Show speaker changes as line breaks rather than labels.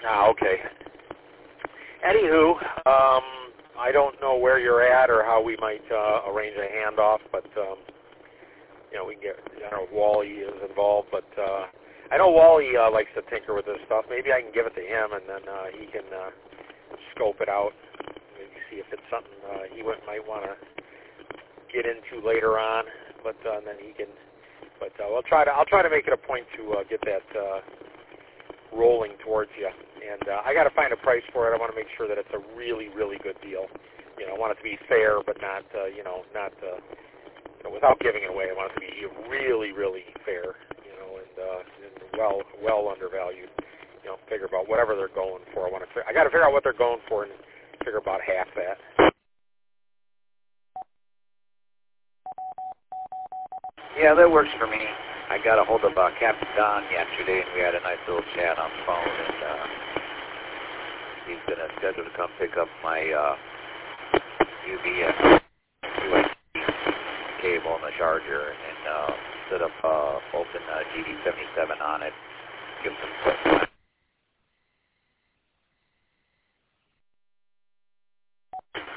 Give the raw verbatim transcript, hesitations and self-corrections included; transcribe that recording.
Ah, okay. Anywho, um, I don't know where you're at or how we might uh, arrange a handoff, but um, you know, we can get. I don't know if Wally is involved, but uh, I know Wally uh, likes to tinker with this stuff. Maybe I can give it to him, and then uh, he can uh, scope it out. Maybe see if it's something uh, he would, might want to get into later on. But uh, then he can. But uh, we'll try to. I'll try to make it a point to uh, get that uh, rolling towards you. And uh, I got to find a price for it. I want to make sure that it's a really, really good deal. You know, I want it to be fair, but not, uh, you know, not uh, you know, without giving it away. I want it to be really, really fair. You know, and, uh, and well, well undervalued. You know, figure about whatever they're going for. I want to. I got to figure out what they're going for and figure about half that.
Yeah, that works for me. I got a hold of uh, Captain Don yesterday, and we had a nice little chat on the phone, and uh, he's going to schedule to come pick up my uh, U V S U S B cable and the charger, and uh, set up uh, open uh, G D seventy-seven on it, give him some quick time.